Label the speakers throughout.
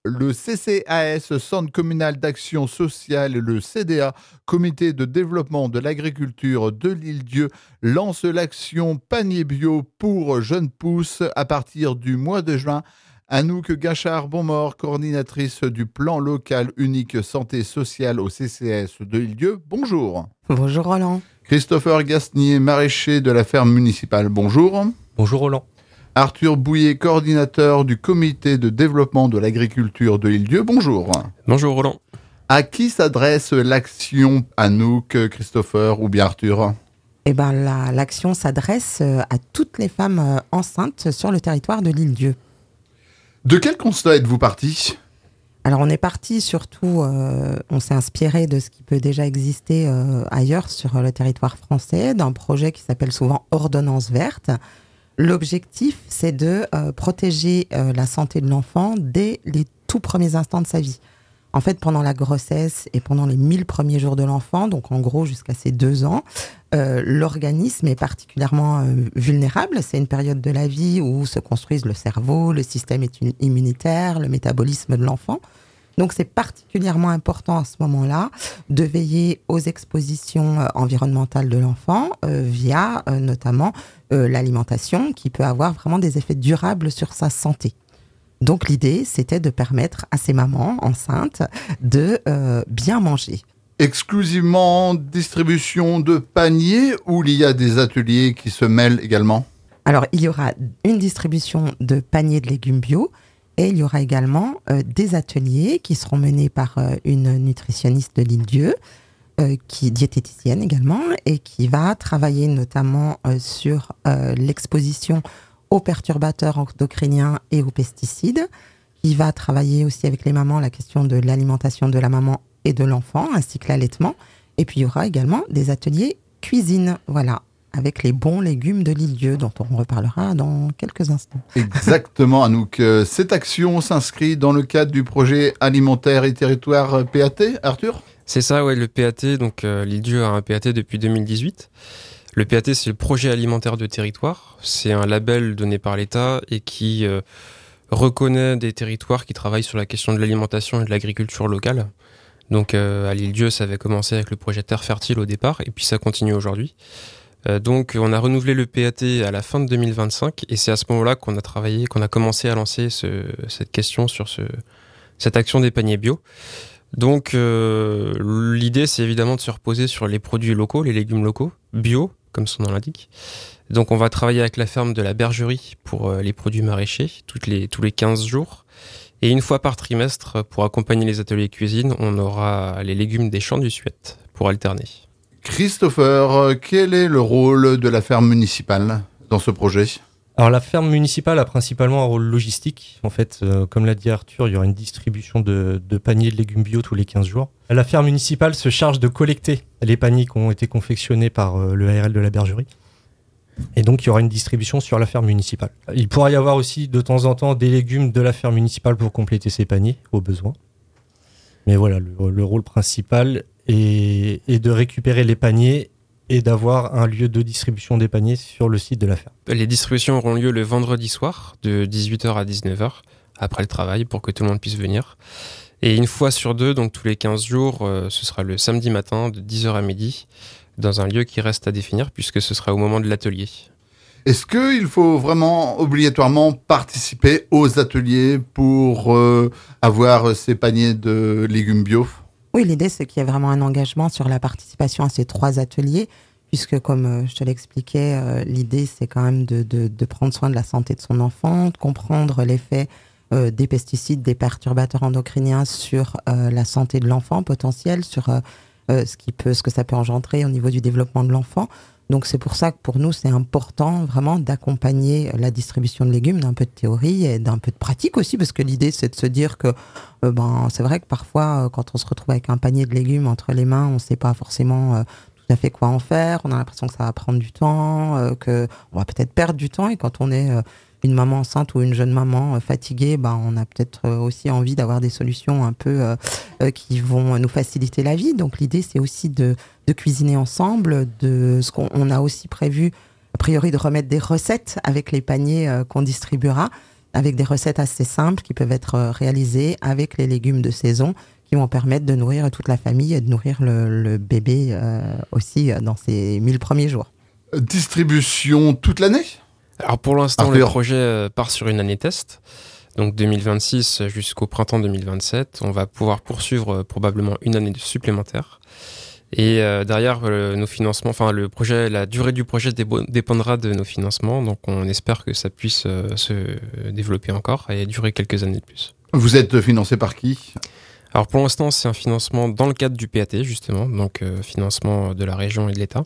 Speaker 1: le CCAS, Centre communal d'action sociale, et le CDA, Comité de développement de l'agriculture de l'Île-Dieu, lance l'action Panier Bio pour jeunes pousses à partir du mois de juin. Anouk Gachard-Bonmort, coordinatrice du plan local unique santé sociale au CCAS de l'Île-Dieu. Bonjour.
Speaker 2: Bonjour Roland.
Speaker 1: Christopher Gasnier, maraîcher de la ferme municipale. Bonjour.
Speaker 3: Bonjour Roland.
Speaker 1: Arthur Bouillet, coordinateur du comité de développement de l'agriculture de l'Île-Dieu. Bonjour.
Speaker 3: Bonjour Roland.
Speaker 1: À qui s'adresse l'action, Anouk, Christopher ou bien Arthur ?
Speaker 2: L'action s'adresse à toutes les femmes enceintes sur le territoire de l'Île-Dieu.
Speaker 1: De quel constat êtes-vous parti ?
Speaker 2: Alors on est parti surtout, on s'est inspiré de ce qui peut déjà exister ailleurs sur le territoire français, d'un projet qui s'appelle souvent Ordonnance verte. L'objectif, c'est de protéger la santé de l'enfant dès les tout premiers instants de sa vie. En fait, pendant la grossesse et pendant les 1000 premiers jours de l'enfant, donc en gros jusqu'à ses 2 ans, l'organisme est particulièrement vulnérable. C'est une période de la vie où se construisent le cerveau, le système immunitaire, le métabolisme de l'enfant. Donc c'est particulièrement important à ce moment-là de veiller aux expositions environnementales de l'enfant via notamment l'alimentation qui peut avoir vraiment des effets durables sur sa santé. Donc l'idée, c'était de permettre à ces mamans enceintes de bien manger.
Speaker 1: Exclusivement distribution de paniers ou il y a des ateliers qui se mêlent également ?
Speaker 2: Alors, il y aura une distribution de paniers de légumes bio et il y aura également des ateliers qui seront menés par une nutritionniste de l'Île-Dieu, qui est diététicienne également et qui va travailler notamment sur l'exposition aux perturbateurs endocriniens et aux pesticides, qui va travailler aussi avec les mamans la question de l'alimentation de la maman et de l'enfant, ainsi que l'allaitement. Et puis il y aura également des ateliers cuisine, voilà, avec les bons légumes de l'Île-Dieu, dont on reparlera dans quelques instants.
Speaker 1: Exactement, Anouk. Cette action s'inscrit dans le cadre du projet alimentaire et territoire PAT, Arthur ?
Speaker 3: C'est ça, ouais, le PAT, donc l'Île-Dieu a un PAT depuis 2018. Le PAT, c'est le projet alimentaire de territoire. C'est un label donné par l'État et qui reconnaît des territoires qui travaillent sur la question de l'alimentation et de l'agriculture locale. Donc à l'Île-Dieu, ça avait commencé avec le projet Terre Fertile au départ et puis ça continue aujourd'hui. Donc on a renouvelé le PAT à la fin de 2025 et c'est à ce moment-là qu'on a commencé à lancer cette question sur cette action des paniers bio. Donc l'idée, c'est évidemment de se reposer sur les produits locaux, les légumes locaux, bio, comme son nom l'indique. Donc on va travailler avec la ferme de la Bergerie pour les produits maraîchers tous les 15 jours. Et une fois par trimestre, pour accompagner les ateliers cuisine, on aura les légumes des champs du Suette pour alterner.
Speaker 1: Christopher, quel est le rôle de la ferme municipale dans ce projet ?
Speaker 4: Alors la ferme municipale a principalement un rôle logistique. En fait, comme l'a dit Arthur, il y aura une distribution de paniers de légumes bio tous les 15 jours. La ferme municipale se charge de collecter les paniers qui ont été confectionnés par le ARL de la Bergerie. Et donc il y aura une distribution sur la ferme municipale. Il pourra y avoir aussi de temps en temps des légumes de la ferme municipale pour compléter ces paniers au besoin. Mais voilà, le rôle principal est de récupérer les paniers et d'avoir un lieu de distribution des paniers sur le site de la ferme.
Speaker 3: Les distributions auront lieu le vendredi soir, de 18h à 19h, après le travail, pour que tout le monde puisse venir. Et une fois sur deux, donc tous les 15 jours, ce sera le samedi matin, de 10h à midi, dans un lieu qui reste à définir, puisque ce sera au moment de l'atelier.
Speaker 1: Est-ce qu'il faut vraiment obligatoirement participer aux ateliers pour avoir ces paniers de légumes bio ?
Speaker 2: Oui, l'idée, c'est qu'il y ait vraiment un engagement sur la participation à ces 3 ateliers, puisque comme je te l'expliquais, l'idée, c'est quand même de prendre soin de la santé de son enfant, de comprendre l'effet des pesticides, des perturbateurs endocriniens sur la santé de l'enfant potentiel, sur ce que ça peut engendrer au niveau du développement de l'enfant. Donc c'est pour ça que pour nous, c'est important vraiment d'accompagner la distribution de légumes d'un peu de théorie et d'un peu de pratique aussi, parce que l'idée, c'est de se dire que c'est vrai que parfois, quand on se retrouve avec un panier de légumes entre les mains, on ne sait pas forcément tout à fait quoi en faire. On a l'impression que ça va prendre du temps, qu'on va peut-être perdre du temps. Et quand on est une maman enceinte ou une jeune maman fatiguée, on a peut-être aussi envie d'avoir des solutions un peu qui vont nous faciliter la vie. Donc l'idée, c'est aussi de cuisiner ensemble, de ce qu'on a aussi prévu, a priori, de remettre des recettes avec les paniers qu'on distribuera. avec des recettes assez simples qui peuvent être réalisées avec les légumes de saison qui vont permettre de nourrir toute la famille et de nourrir le bébé aussi dans ses 1000 premiers jours.
Speaker 1: Distribution toute l'année ?
Speaker 3: Alors pour l'instant, le projet part sur une année test. Donc 2026 jusqu'au printemps 2027. On va pouvoir poursuivre probablement une année supplémentaire. Et derrière, nos financements, le projet, la durée du projet dépendra de nos financements. Donc on espère que ça puisse se développer encore et durer quelques années de plus.
Speaker 1: Vous êtes financé par qui ?
Speaker 3: Alors pour l'instant, c'est un financement dans le cadre du PAT, justement. Donc financement de la région et de l'État.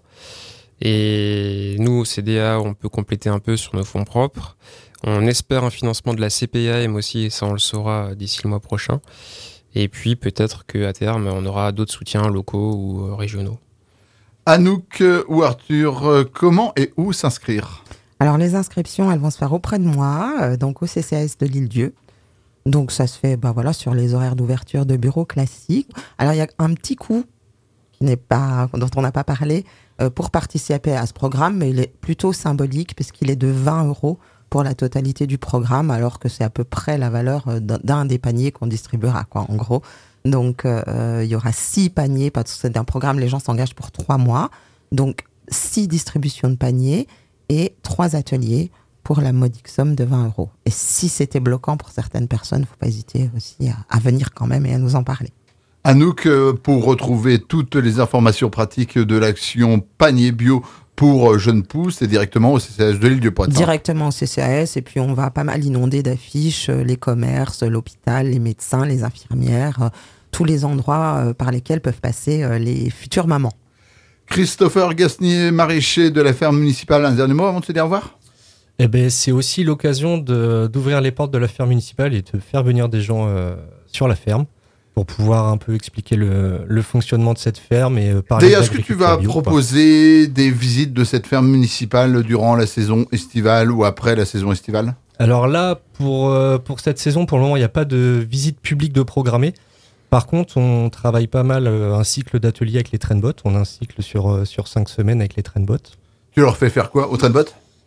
Speaker 3: Et nous, au CDA, on peut compléter un peu sur nos fonds propres. On espère un financement de la CPAM aussi, et ça on le saura d'ici le mois prochain. Et puis peut-être qu'à terme, on aura d'autres soutiens locaux ou régionaux.
Speaker 1: Anouk ou Arthur, comment et où s'inscrire ?
Speaker 2: Alors les inscriptions, elles vont se faire auprès de moi, donc au CCAS de l'Île-Dieu. Donc ça se fait sur les horaires d'ouverture de bureaux classiques. Alors il y a un petit coût dont on n'a pas parlé pour participer à ce programme, mais il est plutôt symbolique puisqu'il est de 20 € pour la totalité du programme, alors que c'est à peu près la valeur d'un des paniers qu'on distribuera, en gros. Donc, il y aura 6 paniers, parce que c'est un programme, les gens s'engagent pour 3 mois. Donc, 6 distributions de paniers et 3 ateliers pour la modique somme de 20 €. Et si c'était bloquant pour certaines personnes, il ne faut pas hésiter aussi à venir quand même et à nous en parler.
Speaker 1: Anouk, pour retrouver toutes les informations pratiques de l'action Panier Bio pour jeunes pousses, c'est directement au CCAS de l'Île-Dieu.
Speaker 2: Directement au CCAS, et puis on va pas mal inonder d'affiches les commerces, l'hôpital, les médecins, les infirmières, tous les endroits par lesquels peuvent passer les futures mamans.
Speaker 1: Christopher Gasnier-Maraîcher de la ferme municipale, un dernier mot avant de se dire au revoir ?
Speaker 4: C'est aussi l'occasion d'ouvrir les portes de la ferme municipale et de faire venir des gens sur la ferme, pour pouvoir un peu expliquer le fonctionnement de cette ferme et parler.
Speaker 1: D'ailleurs, est-ce que tu vas proposer des visites de cette ferme municipale durant la saison estivale ou après la saison estivale ?
Speaker 4: Alors là, pour cette saison, pour le moment, il n'y a pas de visite publique de programmée. Par contre, on travaille pas mal un cycle d'ateliers avec les trainbots. On a un cycle sur 5 semaines avec les trainbots.
Speaker 1: Tu leur fais faire quoi aux trainbots ?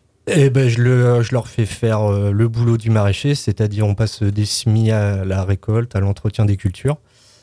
Speaker 4: Je leur fais faire le boulot du maraîcher, c'est-à-dire on passe des semis à la récolte, à l'entretien des cultures.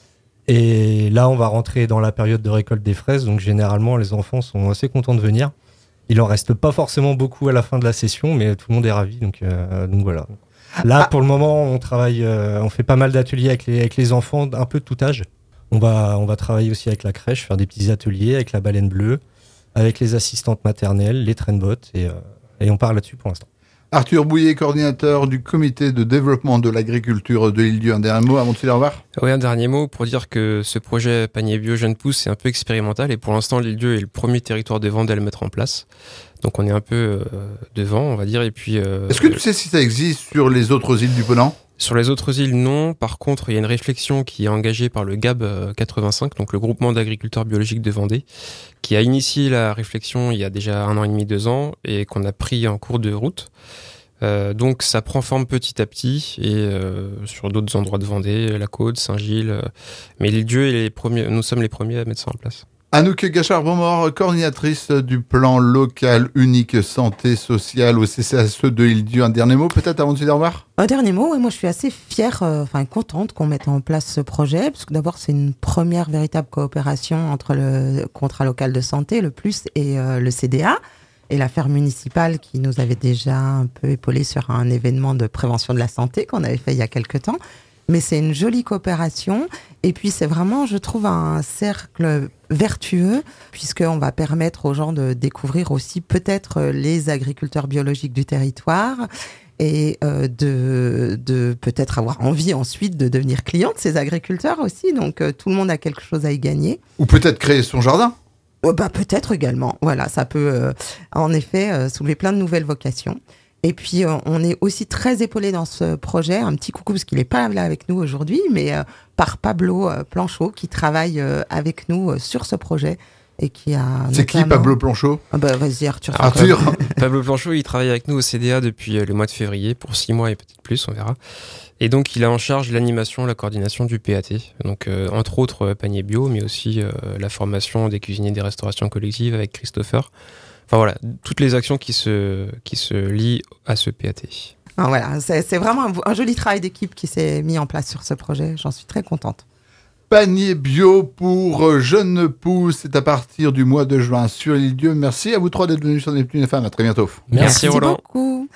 Speaker 4: Et là, on va rentrer dans la période de récolte des fraises, donc généralement, les enfants sont assez contents de venir. Il en reste pas forcément beaucoup à la fin de la session, mais tout le monde est ravi, donc voilà. Là, pour le moment, on travaille, on fait pas mal d'ateliers avec les enfants, un peu de tout âge. On va travailler aussi avec la crèche, faire des petits ateliers avec la baleine bleue, avec les assistantes maternelles, les trainbots, et on part là-dessus pour l'instant.
Speaker 1: Arthur Bouillet, coordinateur du comité de développement de l'agriculture de l'Île-Dieu. Un dernier mot avant de se dire au revoir ?
Speaker 3: Oui, un dernier mot pour dire que ce projet Panier Bio Jeune Pousse, c'est un peu expérimental et pour l'instant, l'Île-Dieu est le premier territoire de Vendée à le mettre en place. Donc on est un peu devant, on va dire. Et puis,
Speaker 1: est-ce que tu sais si ça existe sur les autres îles du Ponant ?
Speaker 3: Sur les autres îles, non. Par contre, il y a une réflexion qui est engagée par le GAB 85, donc le groupement d'agriculteurs biologiques de Vendée, qui a initié la réflexion il y a déjà 1 an et demi, 2 ans, et qu'on a pris en cours de route. Donc ça prend forme petit à petit, et sur d'autres endroits de Vendée, la Côte, Saint-Gilles. Mais l'Île-Dieu, nous sommes les premiers à mettre ça en place.
Speaker 1: Anouk Gachard-Beaumort, coordinatrice du plan local unique santé sociale au CCAS de l'Île-Dieu. Un dernier mot peut-être avant de se dire au revoir ?
Speaker 2: Un dernier mot, ouais, moi je suis assez fière, contente qu'on mette en place ce projet, parce que d'abord c'est une première véritable coopération entre le contrat local de santé, le PLUS, et le CDA, et la ferme municipale qui nous avait déjà un peu épaulé sur un événement de prévention de la santé qu'on avait fait il y a quelques temps. Mais c'est une jolie coopération. Et puis, c'est vraiment, je trouve, un cercle vertueux, puisqu'on va permettre aux gens de découvrir aussi peut-être les agriculteurs biologiques du territoire et de peut-être avoir envie ensuite de devenir client de ces agriculteurs aussi. Donc, tout le monde a quelque chose à y gagner.
Speaker 1: Ou peut-être créer son jardin ?
Speaker 2: Peut-être également. Voilà, ça peut en effet soulever plein de nouvelles vocations. Et puis, on est aussi très épaulés dans ce projet. Un petit coucou, parce qu'il n'est pas là avec nous aujourd'hui, mais par Pablo Planchot, qui travaille avec nous sur ce projet. Et qui a
Speaker 1: C'est qui Pablo Planchot ?
Speaker 2: Vas-y, Arthur.
Speaker 3: Pablo Planchot, il travaille avec nous au CDA depuis le mois de février, pour 6 mois et peut-être plus, on verra. Et donc, il a en charge l'animation, la coordination du PAT. Donc, entre autres, Panier Bio, mais aussi la formation des cuisiniers des restaurations collectives avec Christopher. Enfin voilà, toutes les actions qui se lient à ce PAT.
Speaker 2: Non, voilà, c'est vraiment un joli travail d'équipe qui s'est mis en place sur ce projet. J'en suis très contente.
Speaker 1: Panier bio pour jeunes pousses, c'est à partir du mois de juin sur l'île Dieu. Merci à vous trois d'être venus sur Neptune FM. À très bientôt.
Speaker 3: Merci Roland.
Speaker 2: beaucoup.